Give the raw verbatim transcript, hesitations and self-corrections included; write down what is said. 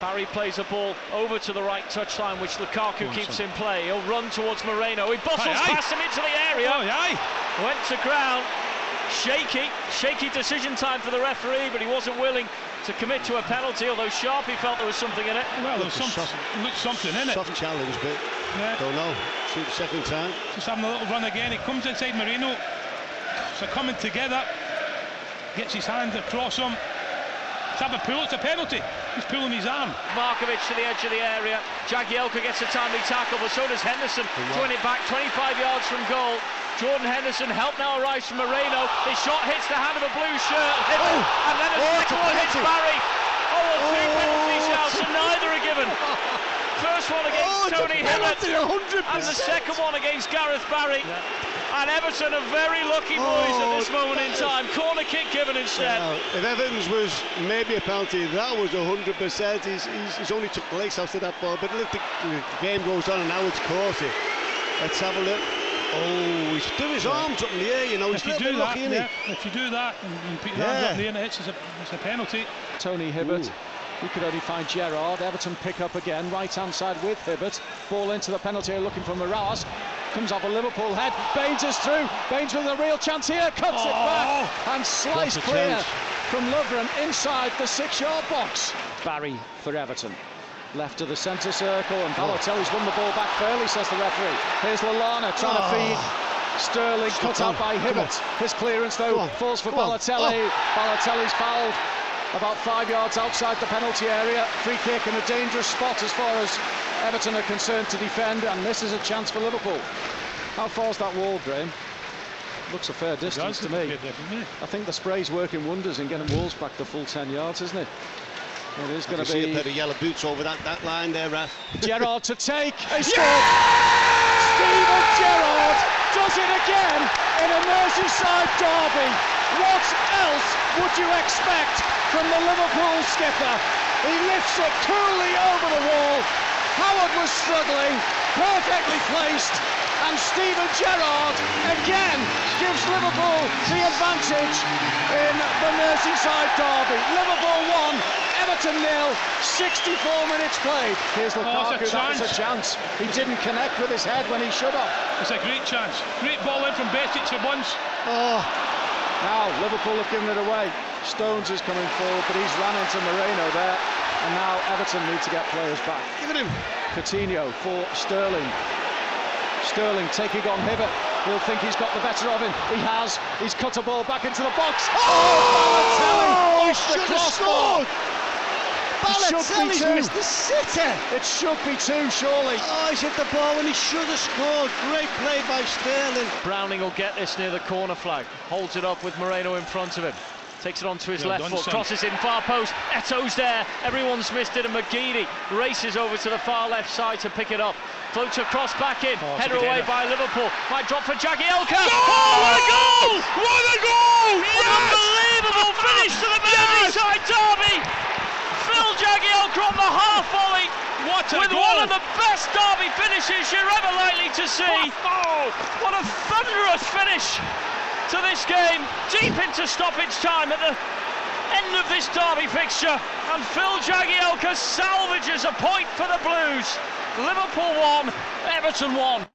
Barry plays a ball over to the right touchline, which Lukaku keeps in play. He'll run towards Moreno. He bustles aye, aye. past him into the area. Oh, aye. Went to ground. Shaky, shaky decision time for the referee, but he wasn't willing to commit to a penalty, although Sharpie felt there was something in it. Well, there was some, looked something in it. Soft challenge, but yeah. Don't know. Shoot the second time. Just having a little run again. He comes inside Moreno. So coming together. Gets his hand across him. Let's have a pull, it's a penalty. He's pulling his arm. Markovic to the edge of the area. Jagielka gets a timely tackle, but so does Henderson. Throwing it back twenty-five yards from goal. Jordan Henderson, help now arrives from Moreno. His shot hits the hand of a blue shirt. Oh. And then a oh, second one hits Barry. Oh, well, two oh. penalty shouts, and neither are given. First one against oh, Tony Hibbert, and the second one against Gareth Barry. Yeah. And Everton are very lucky boys oh, at this moment in time. Corner kick given instead. Now, if Evans was maybe a penalty, that was one hundred percent. He's, he's, he's only took the legs after that ball. But look, the, the game goes on and now it's Corsi. Let's have a look. Oh, he's doing his arms up in the air, you know. If you do that, lucky, yeah, if you do that and, and put your yeah. arms up in the air, it's a, it's a penalty. Tony Hibbert. Ooh. He could only find Gerrard. Everton pick up again, right hand side with Hibbert. Ball into the penalty area looking for Moraes. Comes off a Liverpool head. Baines is through. Baines with a real chance here. Cuts oh, it back and sliced clear chance. From Lovren inside the six yard box. Barry for Everton. Left of the centre circle, and Balotelli's won the ball back fairly, says the referee. Here's Lallana trying oh. to feed Sterling, cut out by Hibbert. His clearance though falls for Balotelli. Oh. Balotelli's fouled about five yards outside the penalty area. Free kick in a dangerous spot as far as Everton are concerned to defend, and this is a chance for Liverpool. How far is that wall, Graham? Looks a fair distance to me. I think the spray's working wonders in getting walls back to full ten yards, isn't it? It is going to be a pair of yellow boots over that, that line there, Raf. Gerrard to take. He scored. Yeah! Steven Gerrard does it again in a Merseyside derby. What else would you expect from the Liverpool skipper? He lifts it coolly over the wall. Howard was struggling, perfectly placed, and Steven Gerrard again gives Liverpool the advantage in the Merseyside derby. Liverpool won, Everton nil, sixty-four minutes played. Here's Lukaku, oh, that was a chance. He didn't connect with his head when he should have. It's a great chance. Great ball in from Betic at once. Oh. Now Liverpool have given it away. Stones is coming forward, but he's ran into Moreno there. And now Everton need to get players back. Give it him. Coutinho for Sterling. Sterling taking on Hibbert. He'll think he's got the better of him. He has. He's cut a ball back into the box. Oh! Oh! Off the crossbar. Balotelli's missed the sitter. It should be two, surely. Oh, he's hit the ball when he should have scored. Great play by Sterling. Browning will get this near the corner flag. Holds it up with Moreno in front of him. Takes it onto his yeah, left foot, son. Crosses in far post. Eto's there. Everyone's missed it, and McGeady races over to the far left side to pick it up. Floats across back in. Oh, header away by Liverpool. Might drop for Jagielka. Goal! Oh, what a goal! What a goal! Yes! An unbelievable finish to the Merseyside yes! derby. Phil Jagielka on the half volley. What a with goal! One of the best derby finishes you're ever likely to see. Oh, what a thunderous finish to this game, deep into stoppage time at the end of this derby fixture, and Phil Jagielka salvages a point for the Blues. Liverpool won, Everton won.